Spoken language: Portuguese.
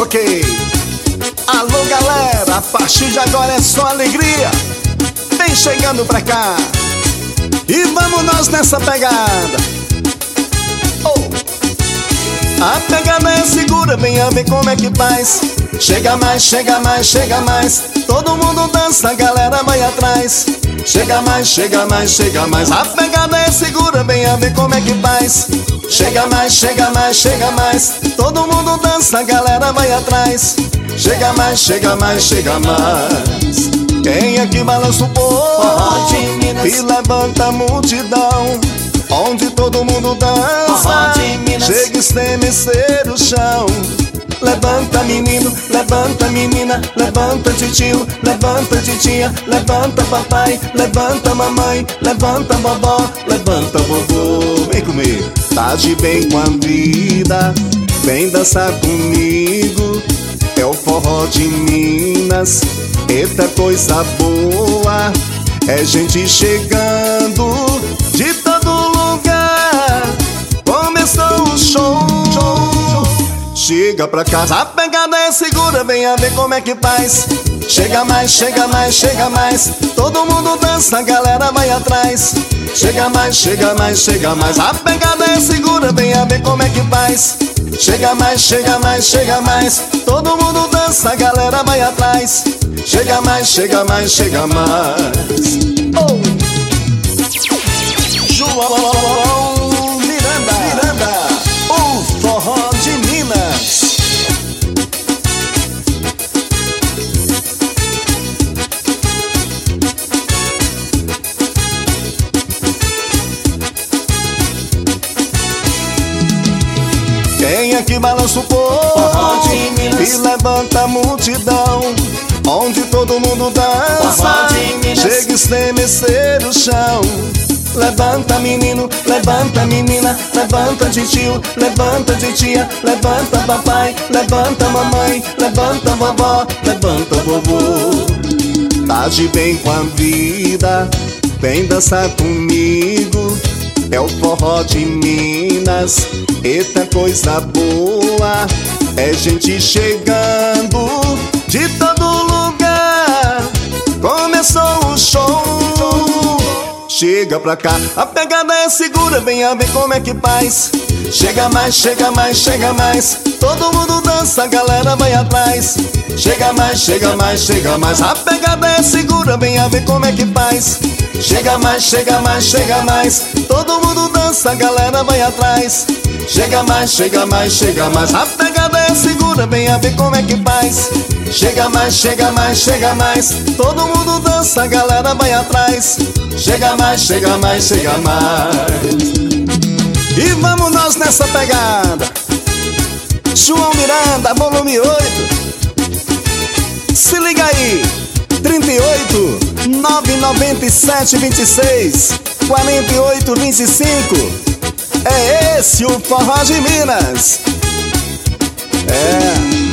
ok. Alô galera, a partir de agora é só alegria. Vem chegando pra cá e vamos nós nessa pegada. A pegada é segura, venha ver como é que faz. Chega mais, chega mais, chega mais. Todo mundo dança, a galera vai atrás. Chega mais, chega mais, chega mais. A pegada é segura, venha ver como é que faz. Chega mais, chega mais, chega mais. Todo mundo dança, a galera vai atrás. Chega mais, chega mais, chega mais. Quem é que balança o povo e levanta a multidão? Onde todo mundo dança, chega a estremecer o chão. Levanta menino, levanta menina, levanta titio, levanta titia, levanta papai, levanta mamãe, levanta vovó, levanta vovô. Vem comigo, tá de bem com a vida, vem dançar comigo. É o forró de Minas, eita coisa boa. É gente chegando de todo lugar, começou o show. Chega pra casa, a pegada é segura, venha ver como é que faz. Chega mais, chega mais, chega mais. Todo mundo dança, a galera vai atrás. Chega mais, chega mais, chega mais. A pegada é segura, venha ver como é que faz. Chega mais, chega mais, chega mais. Todo mundo dança, a galera vai atrás. Chega mais, chega mais, chega mais. João Miranda, o forró de Minas. Quem é que balança o povo e levanta a multidão? Onde todo mundo dança, chega a estremecer o chão. Levanta menino, levanta menina, levanta titio, levanta titia, levanta papai, levanta mamãe, levanta vovó, levanta vovô. Tá de bem com a vida, vem dançar comigo. É o forró de Minas, eita coisa boa. É gente chegando de todo lugar, começou o show. Chega pra cá, a pegada é segura, venha ver como é que faz. Chega mais, chega mais, chega mais. Todo mundo dança, a galera vai atrás. Chega mais, chega mais, chega mais. A pegada é segura, venha ver como é que faz. Chega mais, chega mais, chega mais. Todo mundo dança, a galera vai atrás. Chega mais, chega mais, chega mais. A pegada é segura, venha ver como é que faz. Chega mais, chega mais, chega mais. Todo mundo dança, a galera vai atrás. Chega mais, chega mais, chega mais. E vamos nós nessa pegada. João Miranda, volume 8. Se liga aí, 38 997 26 48 25. É esse o forró de Minas. É.